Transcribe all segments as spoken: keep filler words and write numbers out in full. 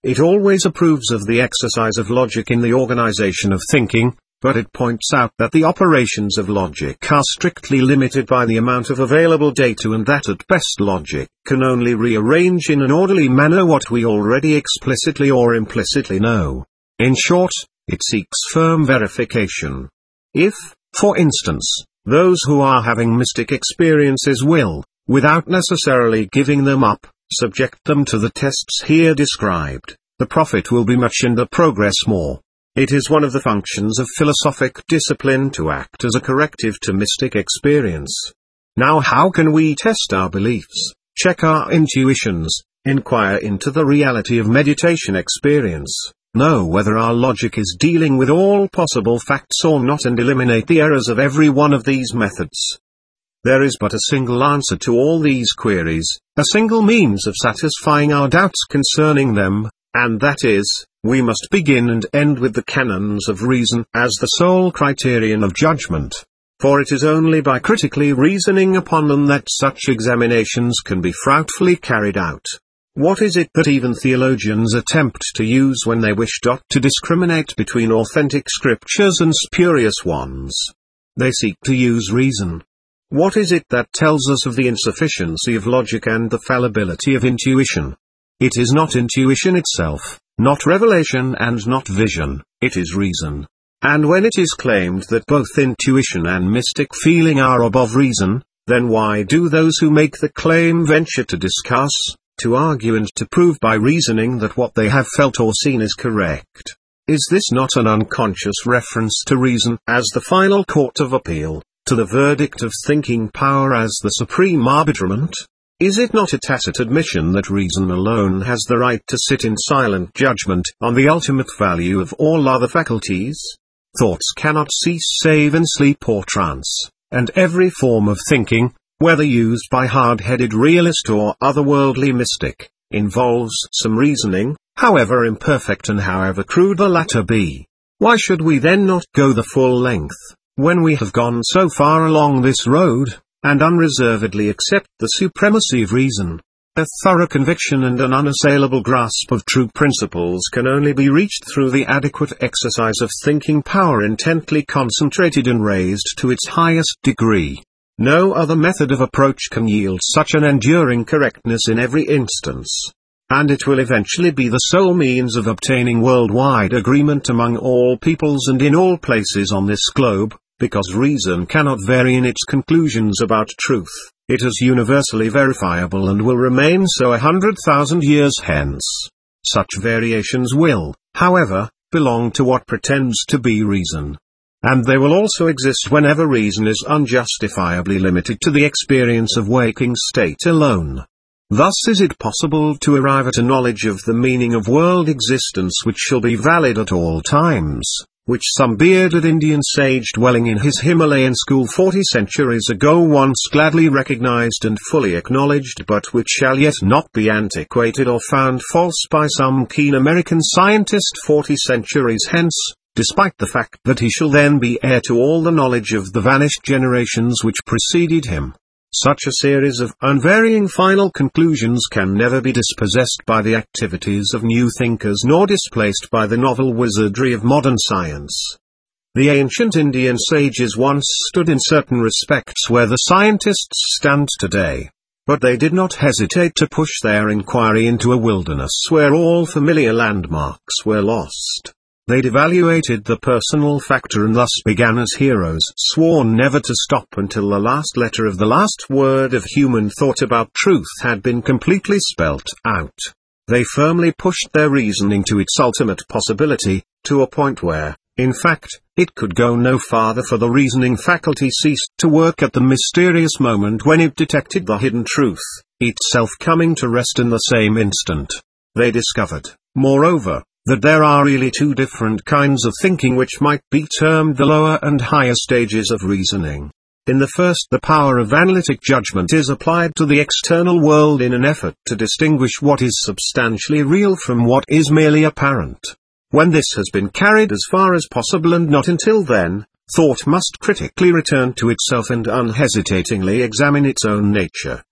It always approves of the exercise of logic in the organization of thinking, but it points out that the operations of logic are strictly limited by the amount of available data, and that at best logic can only rearrange in an orderly manner what we already explicitly or implicitly know. In short, it seeks firm verification. If, for instance, those who are having mystic experiences will, without necessarily giving them up, subject them to the tests here described, the profit will be much and the progress more. It is one of the functions of philosophic discipline to act as a corrective to mystic experience. Now how can we test our beliefs, check our intuitions, inquire into the reality of meditation experience, know whether our logic is dealing with all possible facts or not, and eliminate the errors of every one of these methods? There is but a single answer to all these queries, a single means of satisfying our doubts concerning them, and that is, we must begin and end with the canons of reason as the sole criterion of judgment. For it is only by critically reasoning upon them that such examinations can be fruitfully carried out. What is it that even theologians attempt to use when they wish to discriminate between authentic scriptures and spurious ones? They seek to use reason. What is it that tells us of the insufficiency of logic and the fallibility of intuition? It is not intuition itself, not revelation and not vision, it is reason. And when it is claimed that both intuition and mystic feeling are above reason, then why do those who make the claim venture to discuss, to argue and to prove by reasoning that what they have felt or seen is correct? Is this not an unconscious reference to reason as the final court of appeal, to the verdict of thinking power as the supreme arbitrament? Is it not a tacit admission that reason alone has the right to sit in silent judgment on the ultimate value of all other faculties? Thoughts cannot cease save in sleep or trance, and every form of thinking, whether used by hard-headed realist or otherworldly mystic, involves some reasoning, however imperfect and however crude the latter be. Why should we then not go the full length, when we have gone so far along this road, and unreservedly accept the supremacy of reason? A thorough conviction and an unassailable grasp of true principles can only be reached through the adequate exercise of thinking power intently concentrated and raised to its highest degree. No other method of approach can yield such an enduring correctness in every instance. And it will eventually be the sole means of obtaining worldwide agreement among all peoples and in all places on this globe, because reason cannot vary in its conclusions about truth. It is universally verifiable and will remain so a hundred thousand years hence. Such variations will, however, belong to what pretends to be reason. And they will also exist whenever reason is unjustifiably limited to the experience of waking state alone. Thus is it possible to arrive at a knowledge of the meaning of world existence which shall be valid at all times, which some bearded Indian sage dwelling in his Himalayan school forty centuries ago once gladly recognized and fully acknowledged, but which shall yet not be antiquated or found false by some keen American scientist forty centuries hence, despite the fact that he shall then be heir to all the knowledge of the vanished generations which preceded him. Such a series of unvarying final conclusions can never be dispossessed by the activities of new thinkers nor displaced by the novel wizardry of modern science. The ancient Indian sages once stood in certain respects where the scientists stand today. But they did not hesitate to push their inquiry into a wilderness where all familiar landmarks were lost. They devaluated the personal factor and thus began as heroes sworn never to stop until the last letter of the last word of human thought about truth had been completely spelt out. They firmly pushed their reasoning to its ultimate possibility, to a point where, in fact, it could go no farther, for the reasoning faculty ceased to work at the mysterious moment when it detected the hidden truth, itself coming to rest in the same instant. They discovered, moreover, that there are really two different kinds of thinking which might be termed the lower and higher stages of reasoning. In the first, the power of analytic judgment is applied to the external world in an effort to distinguish what is substantially real from what is merely apparent. When this has been carried as far as possible, and not until then, thought must critically return to itself and unhesitatingly examine its own nature,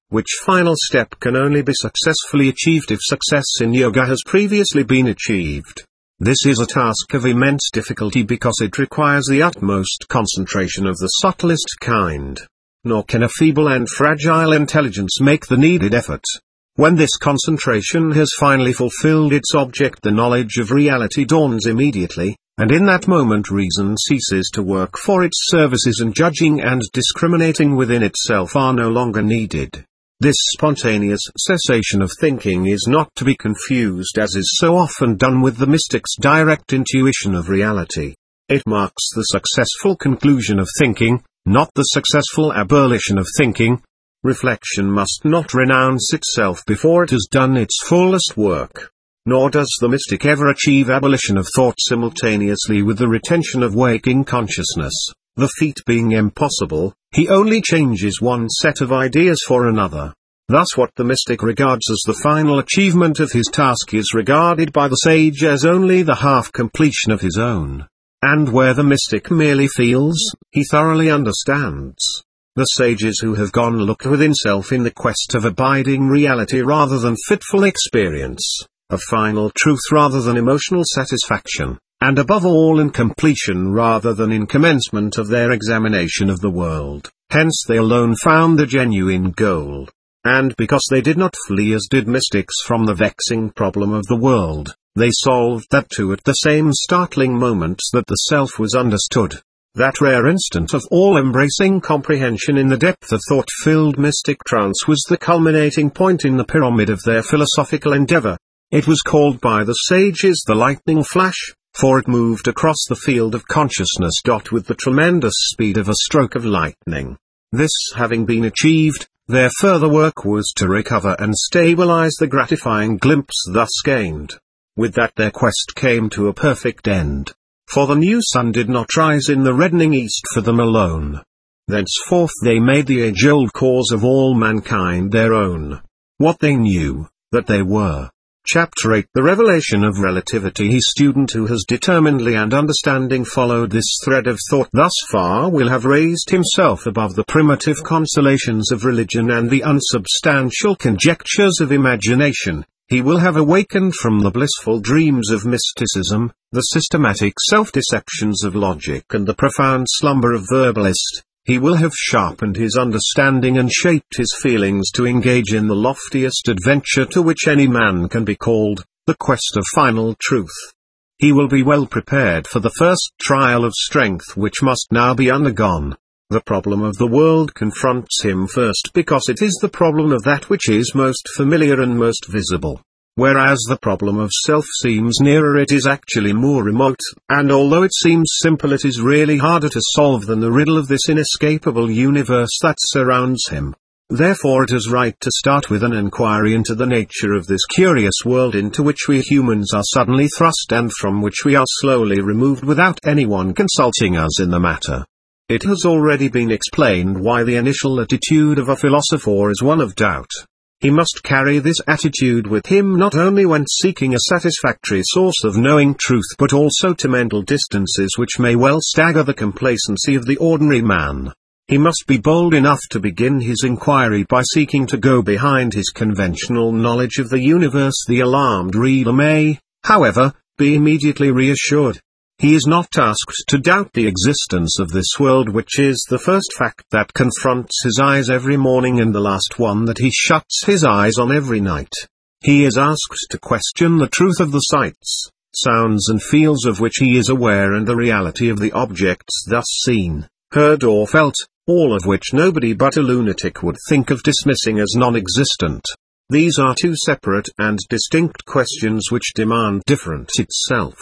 which final step can only be successfully achieved if success in yoga has previously been achieved. This is a task of immense difficulty because it requires the utmost concentration of the subtlest kind. Nor can a feeble and fragile intelligence make the needed effort. When this concentration has finally fulfilled its object, the knowledge of reality dawns immediately, and in that moment reason ceases to work for its services, and judging and discriminating within itself are no longer needed. This spontaneous cessation of thinking is not to be confused, as is so often done, with the mystic's direct intuition of reality. It marks the successful conclusion of thinking, not the successful abolition of thinking. Reflection must not renounce itself before it has done its fullest work. Nor does the mystic ever achieve abolition of thought simultaneously with the retention of waking consciousness. The feat being impossible, he only changes one set of ideas for another. Thus what the mystic regards as the final achievement of his task is regarded by the sage as only the half-completion of his own. And where the mystic merely feels, he thoroughly understands. The sages who have gone look within self in the quest of abiding reality rather than fitful experience, of final truth rather than emotional satisfaction, and above all in completion rather than in commencement of their examination of the world. Hence they alone found the genuine goal. And because they did not flee as did mystics from the vexing problem of the world, they solved that too at the same startling moment that the self was understood. That rare instant of all-embracing comprehension in the depth of thought-filled mystic trance was the culminating point in the pyramid of their philosophical endeavor. It was called by the sages the lightning flash, for it moved across the field of consciousness. With the tremendous speed of a stroke of lightning. This having been achieved, their further work was to recover and stabilize the gratifying glimpse thus gained. With that their quest came to a perfect end. For the new sun did not rise in the reddening east for them alone. Thenceforth they made the age-old cause of all mankind their own. What they knew, that they were. Chapter eight The Revelation of Relativity. He student who has determinedly and understanding followed this thread of thought thus far will have raised himself above the primitive consolations of religion and the unsubstantial conjectures of imagination. He will have awakened from the blissful dreams of mysticism, the systematic self-deceptions of logic and the profound slumber of verbalist. He will have sharpened his understanding and shaped his feelings to engage in the loftiest adventure to which any man can be called, the quest of final truth. He will be well prepared for the first trial of strength which must now be undergone. The problem of the world confronts him first because it is the problem of that which is most familiar and most visible. Whereas the problem of self seems nearer, it is actually more remote, and although it seems simple, it is really harder to solve than the riddle of this inescapable universe that surrounds him. Therefore it is right to start with an inquiry into the nature of this curious world into which we humans are suddenly thrust and from which we are slowly removed without anyone consulting us in the matter. It has already been explained why the initial attitude of a philosopher is one of doubt. He must carry this attitude with him not only when seeking a satisfactory source of knowing truth but also to mental distances which may well stagger the complacency of the ordinary man. He must be bold enough to begin his inquiry by seeking to go behind his conventional knowledge of the universe. The alarmed reader may, however, be immediately reassured. He is not tasked to doubt the existence of this world, which is the first fact that confronts his eyes every morning and the last one that he shuts his eyes on every night. He is asked to question the truth of the sights, sounds and feels of which he is aware and the reality of the objects thus seen, heard or felt, all of which nobody but a lunatic would think of dismissing as non-existent. These are two separate and distinct questions which demand different itself.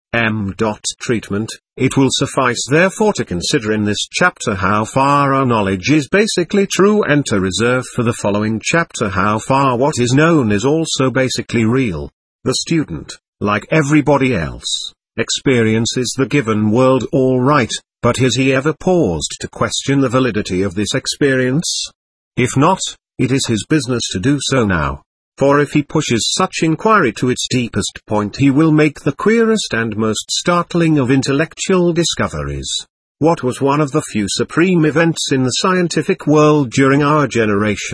M. Treatment. It will suffice therefore to consider in this chapter how far our knowledge is basically true and to reserve for the following chapter how far what is known is also basically real. The student, like everybody else, experiences the given world all right, but has he ever paused to question the validity of this experience? If not, it is his business to do so now. For if he pushes such inquiry to its deepest point, he will make the queerest and most startling of intellectual discoveries. What was one of the few supreme events in the scientific world during our generation?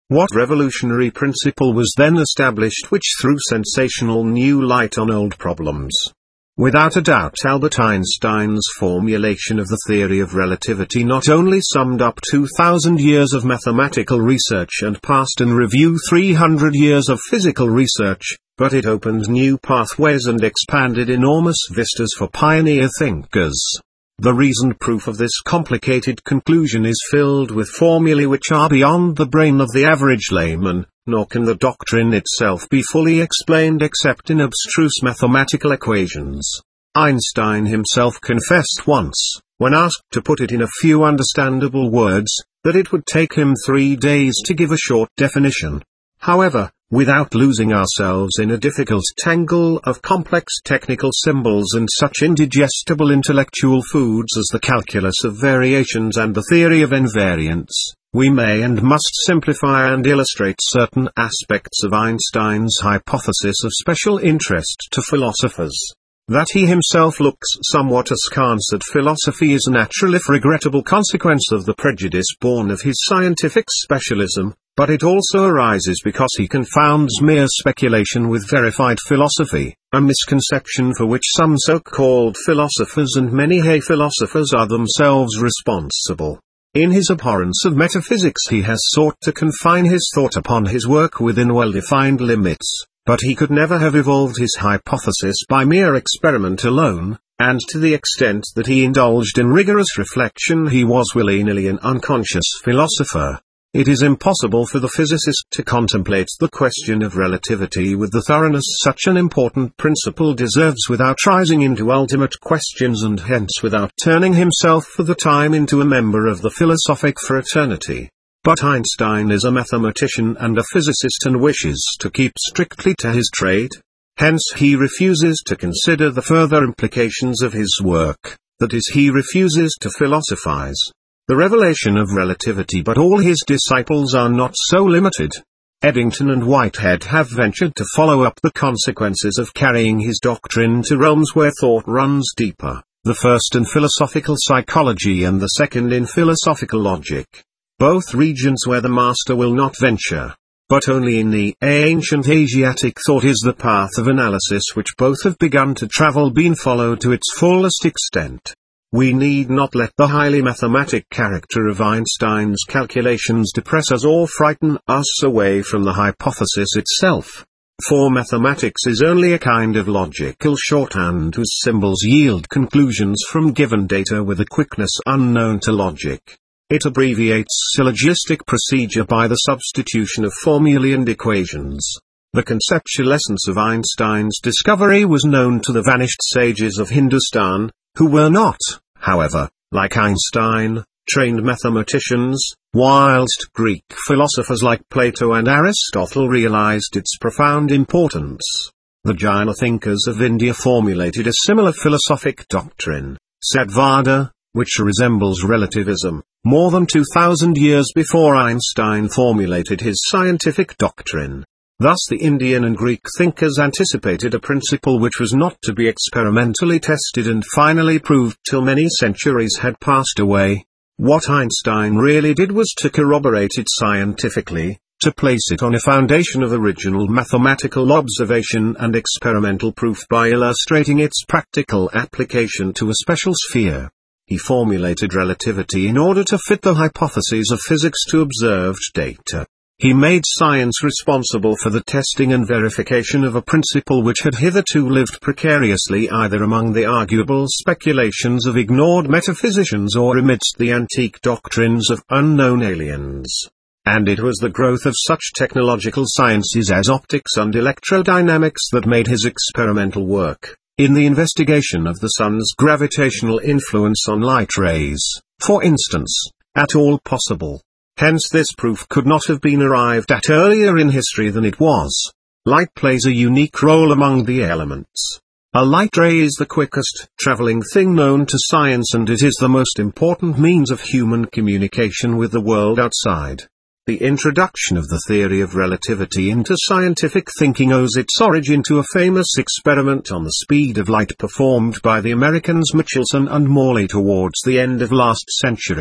What revolutionary principle was then established which threw sensational new light on old problems? Without a doubt, Albert Einstein's formulation of the theory of relativity not only summed up two thousand years of mathematical research and passed in review three hundred years of physical research, but it opened new pathways and expanded enormous vistas for pioneer thinkers. The reasoned proof of this complicated conclusion is filled with formulae which are beyond the brain of the average layman, nor can the doctrine itself be fully explained except in abstruse mathematical equations. Einstein himself confessed once, when asked to put it in a few understandable words, that it would take him three days to give a short definition. However, without losing ourselves in a difficult tangle of complex technical symbols and such indigestible intellectual foods as the calculus of variations and the theory of invariance, we may and must simplify and illustrate certain aspects of Einstein's hypothesis of special interest to philosophers. That he himself looks somewhat askance at philosophy is a natural if regrettable consequence of the prejudice born of his scientific specialism, but it also arises because he confounds mere speculation with verified philosophy, a misconception for which some so-called philosophers and many hay philosophers are themselves responsible. In his abhorrence of metaphysics he has sought to confine his thought upon his work within well-defined limits, but he could never have evolved his hypothesis by mere experiment alone, and to the extent that he indulged in rigorous reflection he was willy-nilly an unconscious philosopher. It is impossible for the physicist to contemplate the question of relativity with the thoroughness such an important principle deserves without rising into ultimate questions and hence without turning himself for the time into a member of the philosophic fraternity. But Einstein is a mathematician and a physicist and wishes to keep strictly to his trade. Hence he refuses to consider the further implications of his work, that is, he refuses to philosophize the revelation of relativity. But all his disciples are not so limited. Eddington and Whitehead have ventured to follow up the consequences of carrying his doctrine to realms where thought runs deeper, the first in philosophical psychology and the second in philosophical logic. Both regions where the master will not venture, but only in the ancient Asiatic thought is the path of analysis which both have begun to travel been followed to its fullest extent. We need not let the highly mathematic character of Einstein's calculations depress us or frighten us away from the hypothesis itself. For mathematics is only a kind of logical shorthand whose symbols yield conclusions from given data with a quickness unknown to logic. It abbreviates syllogistic procedure by the substitution of formulae and equations. The conceptual essence of Einstein's discovery was known to the vanished sages of Hindustan, who were not, however, like Einstein, trained mathematicians, whilst Greek philosophers like Plato and Aristotle realized its profound importance. The Jaina thinkers of India formulated a similar philosophic doctrine, Satyavada, which resembles relativism, more than two thousand years before Einstein formulated his scientific doctrine. Thus the Indian and Greek thinkers anticipated a principle which was not to be experimentally tested and finally proved till many centuries had passed away. What Einstein really did was to corroborate it scientifically, to place it on a foundation of original mathematical observation and experimental proof by illustrating its practical application to a special sphere. He formulated relativity in order to fit the hypotheses of physics to observed data. He made science responsible for the testing and verification of a principle which had hitherto lived precariously either among the arguable speculations of ignored metaphysicians or amidst the antique doctrines of unknown aliens. And it was the growth of such technological sciences as optics and electrodynamics that made his experimental work, in the investigation of the sun's gravitational influence on light rays, for instance, at all possible. Hence this proof could not have been arrived at earlier in history than it was. Light plays a unique role among the elements. A light ray is the quickest traveling thing known to science and it is the most important means of human communication with the world outside. The introduction of the theory of relativity into scientific thinking owes its origin to a famous experiment on the speed of light performed by the Americans Michelson and Morley towards the end of last century.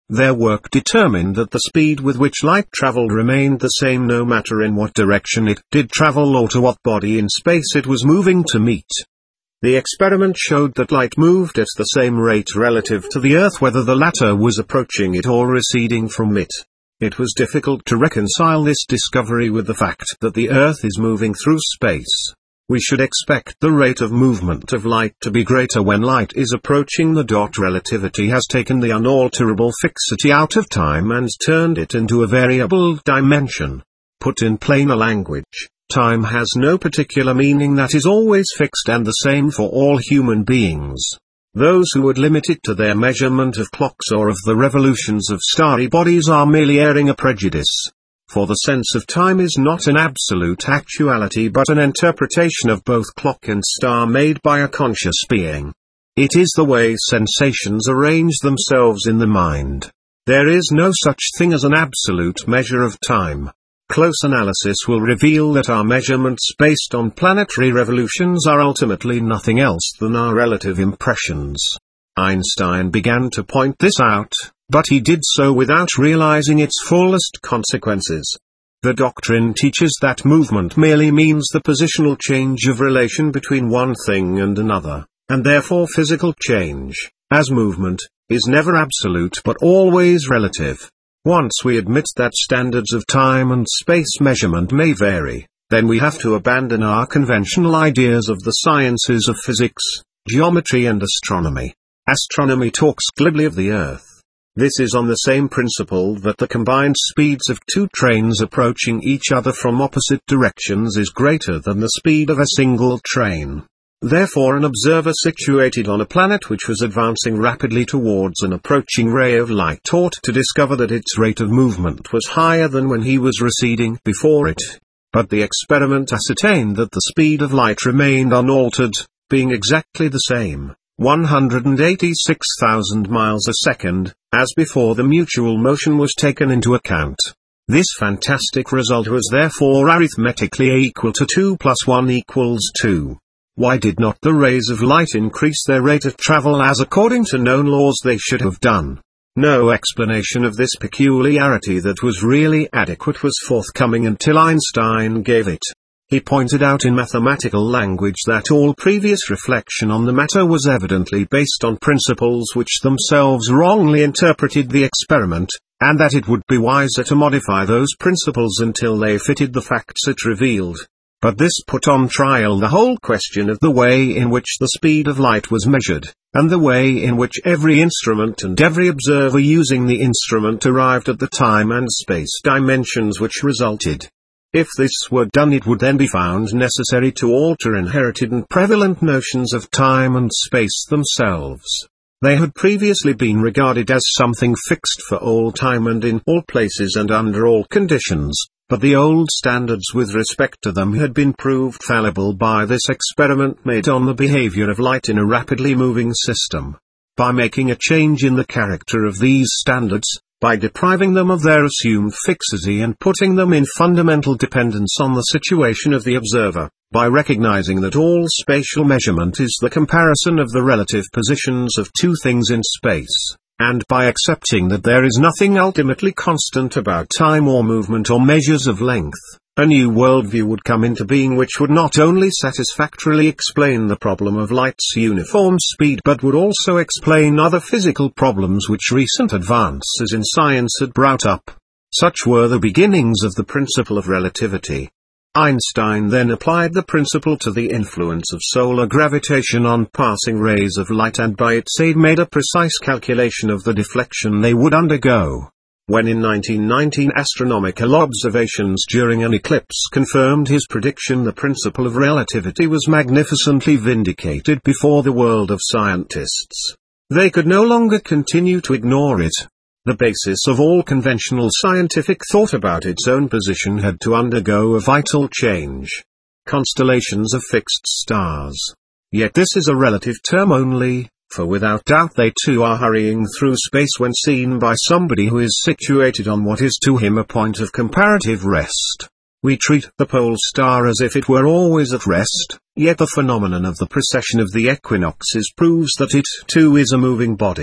Their work determined that the speed with which light traveled remained the same no matter in what direction it did travel or to what body in space it was moving to meet. The experiment showed that light moved at the same rate relative to the Earth whether the latter was approaching it or receding from it. It was difficult to reconcile this discovery with the fact that the Earth is moving through space. We should expect the rate of movement of light to be greater when light is approaching the dot. Relativity has taken the unalterable fixity out of time and turned it into a variable dimension. Put in plainer language, time has no particular meaning that is always fixed and the same for all human beings. Those who would limit it to their measurement of clocks or of the revolutions of starry bodies are merely airing a prejudice. For the sense of time is not an absolute actuality but an interpretation of both clock and star made by a conscious being. It is the way sensations arrange themselves in the mind. There is no such thing as an absolute measure of time. Close analysis will reveal that our measurements based on planetary revolutions are ultimately nothing else than our relative impressions. Einstein began to point this out, but he did so without realizing its fullest consequences. The doctrine teaches that movement merely means the positional change of relation between one thing and another, and therefore physical change, as movement, is never absolute but always relative. Once we admit that standards of time and space measurement may vary, then we have to abandon our conventional ideas of the sciences of physics, geometry and astronomy. Astronomy talks glibly of the Earth. This is on the same principle that the combined speeds of two trains approaching each other from opposite directions is greater than the speed of a single train. Therefore an observer situated on a planet which was advancing rapidly towards an approaching ray of light ought to discover that its rate of movement was higher than when he was receding before it. But the experiment ascertained that the speed of light remained unaltered, being exactly the same, one hundred eighty-six thousand miles a second, as before the mutual motion was taken into account. This fantastic result was therefore arithmetically equal to two plus one equals two. Why did not the rays of light increase their rate of travel as according to known laws they should have done? No explanation of this peculiarity that was really adequate was forthcoming until Einstein gave it. He pointed out in mathematical language that all previous reflection on the matter was evidently based on principles which themselves wrongly interpreted the experiment, and that it would be wiser to modify those principles until they fitted the facts it revealed. But this put on trial the whole question of the way in which the speed of light was measured, and the way in which every instrument and every observer using the instrument arrived at the time and space dimensions which resulted. If this were done, it would then be found necessary to alter inherited and prevalent notions of time and space themselves. They had previously been regarded as something fixed for all time and in all places and under all conditions, but the old standards with respect to them had been proved fallible by this experiment made on the behavior of light in a rapidly moving system. By making a change in the character of these standards, by depriving them of their assumed fixity and putting them in fundamental dependence on the situation of the observer, by recognizing that all spatial measurement is the comparison of the relative positions of two things in space, and by accepting that there is nothing ultimately constant about time or movement or measures of length, a new worldview would come into being which would not only satisfactorily explain the problem of light's uniform speed but would also explain other physical problems which recent advances in science had brought up. Such were the beginnings of the principle of relativity. Einstein then applied the principle to the influence of solar gravitation on passing rays of light and by its aid made a precise calculation of the deflection they would undergo. When in nineteen nineteen astronomical observations during an eclipse confirmed his prediction, the principle of relativity was magnificently vindicated before the world of scientists. They could no longer continue to ignore it. The basis of all conventional scientific thought about its own position had to undergo a vital change. Constellations of fixed stars. Yet this is a relative term only, for without doubt they too are hurrying through space when seen by somebody who is situated on what is to him a point of comparative rest. We treat the pole star as if it were always at rest, yet the phenomenon of the precession of the equinoxes proves that it too is a moving body.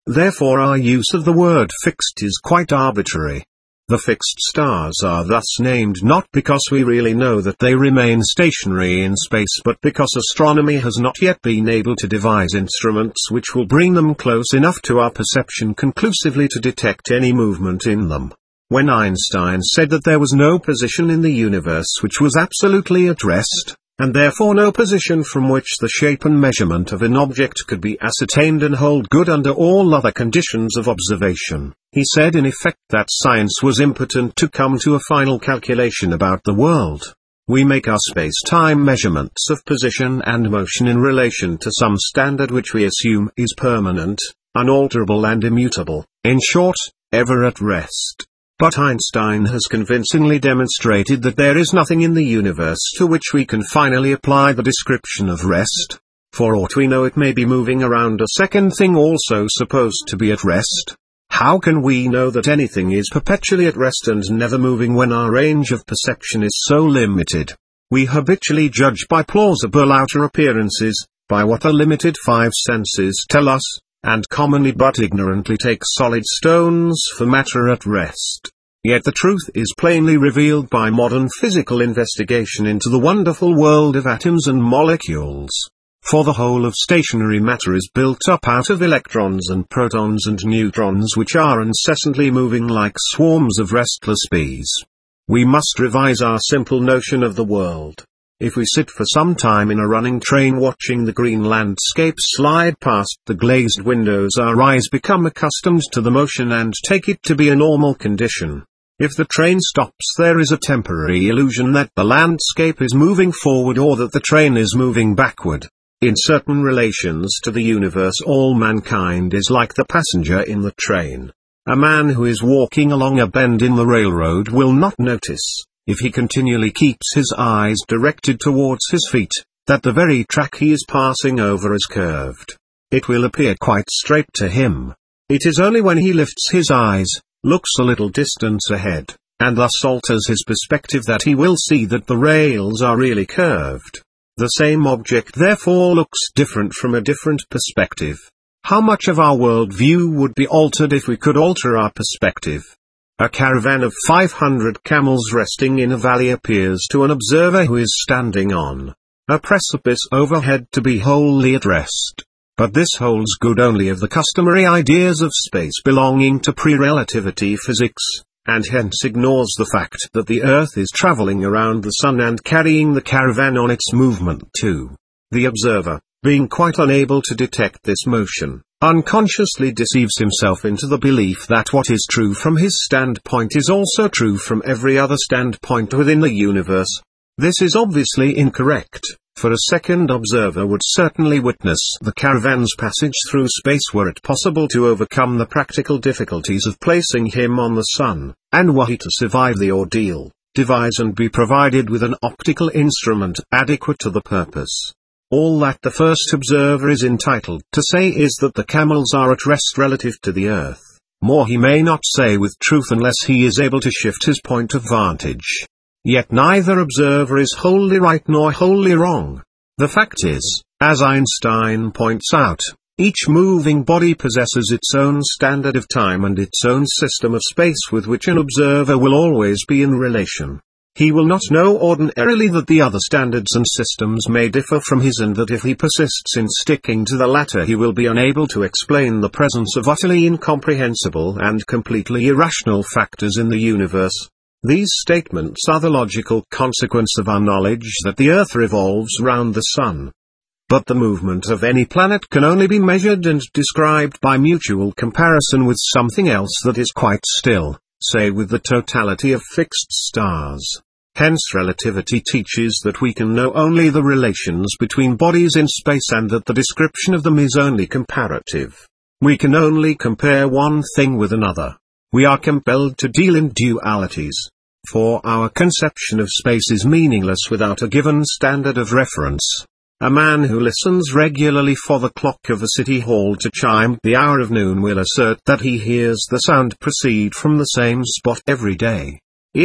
Therefore our use of the word fixed is quite arbitrary. The fixed stars are thus named not because we really know that they remain stationary in space, but because astronomy has not yet been able to devise instruments which will bring them close enough to our perception conclusively to detect any movement in them. When Einstein said that there was no position in the universe which was absolutely at rest, and therefore no position from which the shape and measurement of an object could be ascertained and hold good under all other conditions of observation, he said in effect that science was impotent to come to a final calculation about the world. We make our space-time measurements of position and motion in relation to some standard which we assume is permanent, unalterable and immutable, in short, ever at rest. But Einstein has convincingly demonstrated that there is nothing in the universe to which we can finally apply the description of rest. For aught we know, it may be moving around a second thing also supposed to be at rest. How can we know that anything is perpetually at rest and never moving when our range of perception is so limited? We habitually judge by plausible outer appearances, by what our limited five senses tell us, and commonly but ignorantly take solid stones for matter at rest. Yet the truth is plainly revealed by modern physical investigation into the wonderful world of atoms and molecules. For the whole of stationary matter is built up out of electrons and protons and neutrons which are incessantly moving like swarms of restless bees. We must revise our simple notion of the world. If we sit for some time in a running train watching the green landscape slide past the glazed windows, our eyes become accustomed to the motion and take it to be a normal condition. If the train stops, there is a temporary illusion that the landscape is moving forward or that the train is moving backward. In certain relations to the universe, all mankind is like the passenger in the train. A man who is walking along a bend in the railroad will not notice, if he continually keeps his eyes directed towards his feet, that the very track he is passing over is curved. It will appear quite straight to him. It is only when he lifts his eyes, looks a little distance ahead, and thus alters his perspective, that he will see that the rails are really curved. The same object therefore looks different from a different perspective. How much of our world view would be altered if we could alter our perspective? A caravan of five hundred camels resting in a valley appears to an observer who is standing on a precipice overhead to be wholly at rest. But this holds good only of the customary ideas of space belonging to pre-relativity physics, and hence ignores the fact that the Earth is traveling around the Sun and carrying the caravan on its movement too. The observer, being quite unable to detect this motion, unconsciously deceives himself into the belief that what is true from his standpoint is also true from every other standpoint within the universe. This is obviously incorrect, for a second observer would certainly witness the caravan's passage through space were it possible to overcome the practical difficulties of placing him on the Sun, and were he to survive the ordeal, devise and be provided with an optical instrument adequate to the purpose. All that the first observer is entitled to say is that the camels are at rest relative to the Earth. More he may not say with truth unless he is able to shift his point of vantage. Yet neither observer is wholly right nor wholly wrong. The fact is, as Einstein points out, each moving body possesses its own standard of time and its own system of space with which an observer will always be in relation. He will not know ordinarily that the other standards and systems may differ from his, and that if he persists in sticking to the latter he will be unable to explain the presence of utterly incomprehensible and completely irrational factors in the universe. These statements are the logical consequence of our knowledge that the Earth revolves round the Sun. But the movement of any planet can only be measured and described by mutual comparison with something else that is quite still, say with the totality of fixed stars. Hence relativity teaches that we can know only the relations between bodies in space and that the description of them is only comparative. We can only compare one thing with another. We are compelled to deal in dualities. For our conception of space is meaningless without a given standard of reference. A man who listens regularly for the clock of a city hall to chime the hour of noon will assert that he hears the sound proceed from the same spot every day. If,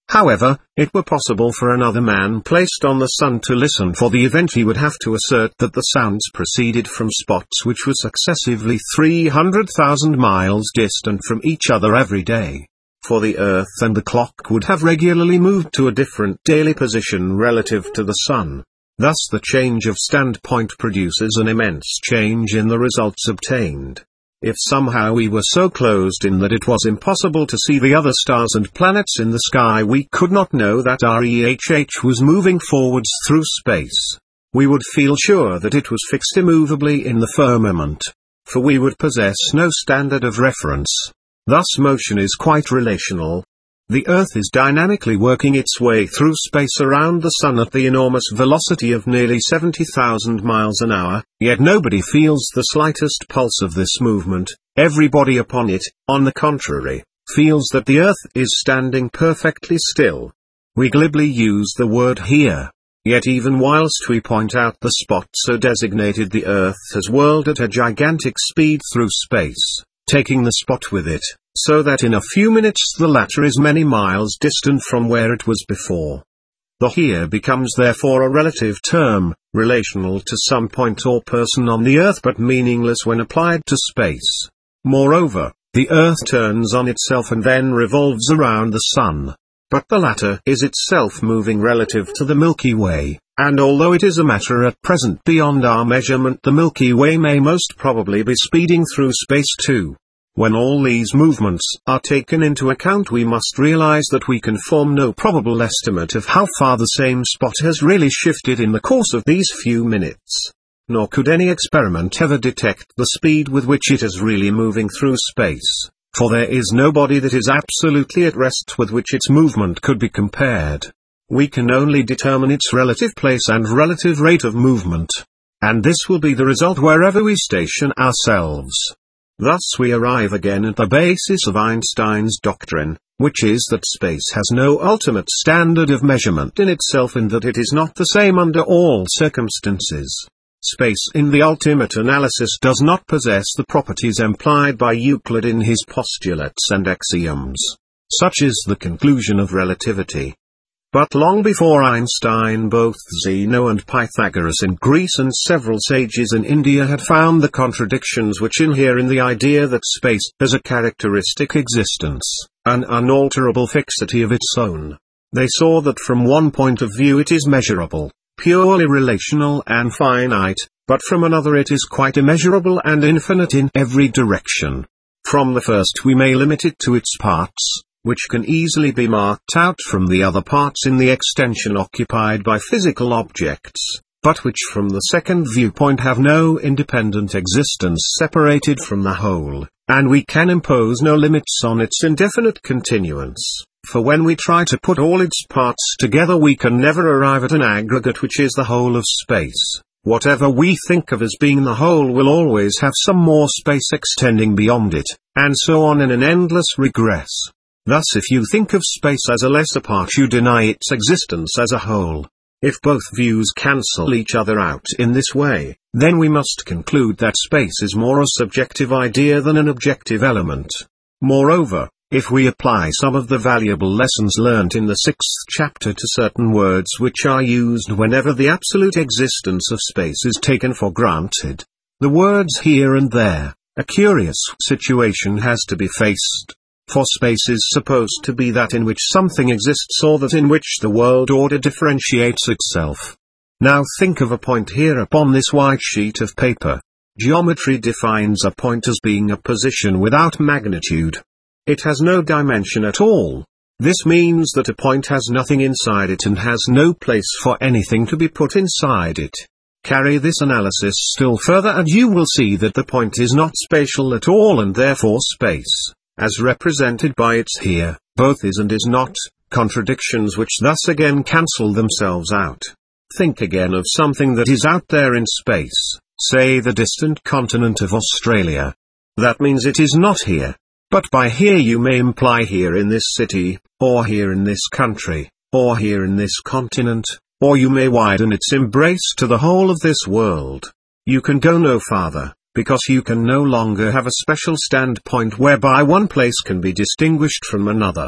However, it were possible for another man placed on the sun to listen for the event, he would have to assert that the sounds proceeded from spots which were successively three hundred thousand miles distant from each other every day. For the earth and the clock would have regularly moved to a different daily position relative to the sun. Thus the change of standpoint produces an immense change in the results obtained. If somehow we were so closed in that it was impossible to see the other stars and planets in the sky, we could not know that R E H H was moving forwards through space. We would feel sure that it was fixed immovably in the firmament, for we would possess no standard of reference. Thus motion is quite relational. The Earth is dynamically working its way through space around the Sun at the enormous velocity of nearly seventy thousand miles an hour, yet nobody feels the slightest pulse of this movement. Everybody upon it, on the contrary, feels that the Earth is standing perfectly still. We glibly use the word here. Yet even whilst we point out the spot so designated, the Earth has whirled at a gigantic speed through space, taking the spot with it, so that in a few minutes the latter is many miles distant from where it was before. The here becomes therefore a relative term, relational to some point or person on the Earth but meaningless when applied to space. Moreover, the Earth turns on itself and then revolves around the Sun. But the latter is itself moving relative to the Milky Way, and although it is a matter at present beyond our measurement, the Milky Way may most probably be speeding through space too. When all these movements are taken into account, we must realize that we can form no probable estimate of how far the same spot has really shifted in the course of these few minutes. Nor could any experiment ever detect the speed with which it is really moving through space, for there is no body that is absolutely at rest with which its movement could be compared. We can only determine its relative place and relative rate of movement. And this will be the result wherever we station ourselves. Thus we arrive again at the basis of Einstein's doctrine, which is that space has no ultimate standard of measurement in itself and that it is not the same under all circumstances. Space in the ultimate analysis does not possess the properties implied by Euclid in his postulates and axioms. Such is the conclusion of relativity. But long before Einstein, both Zeno and Pythagoras in Greece and several sages in India had found the contradictions which inhere in the idea that space has a characteristic existence, an unalterable fixity of its own. They saw that from one point of view it is measurable, purely relational and finite, but from another it is quite immeasurable and infinite in every direction. From the first we may limit it to its parts, which can easily be marked out from the other parts in the extension occupied by physical objects, but which from the second viewpoint have no independent existence separated from the whole, and we can impose no limits on its indefinite continuance, for when we try to put all its parts together we can never arrive at an aggregate which is the whole of space. Whatever we think of as being the whole will always have some more space extending beyond it, and so on in an endless regress. Thus if you think of space as a lesser part you deny its existence as a whole. If both views cancel each other out in this way, then we must conclude that space is more a subjective idea than an objective element. Moreover, if we apply some of the valuable lessons learnt in the sixth chapter to certain words which are used whenever the absolute existence of space is taken for granted, the words here and there, a curious situation has to be faced. For space is supposed to be that in which something exists or that in which the world order differentiates itself. Now think of a point here upon this white sheet of paper. Geometry defines a point as being a position without magnitude. It has no dimension at all. This means that a point has nothing inside it and has no place for anything to be put inside it. Carry this analysis still further and you will see that the point is not spatial at all and therefore space, as represented by its here, both is and is not, contradictions which thus again cancel themselves out. Think again of something that is out there in space, say the distant continent of Australia. That means it is not here. But by here you may imply here in this city, or here in this country, or here in this continent, or you may widen its embrace to the whole of this world. You can go no farther, because you can no longer have a special standpoint whereby one place can be distinguished from another.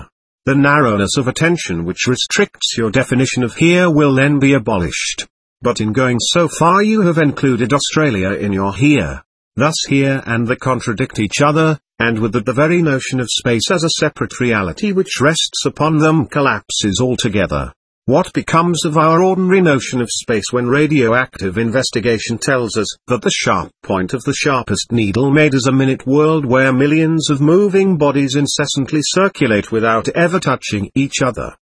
The narrowness of attention which restricts your definition of here will then be abolished. But in going so far you have included Australia in your here. Thus here and the contradict each other, and with that the very notion of space as a separate reality which rests upon them collapses altogether. What becomes of our ordinary notion of space when radioactive investigation tells us that the sharp point of the sharpest needle made is a minute world where millions of moving bodies incessantly circulate without ever touching each other?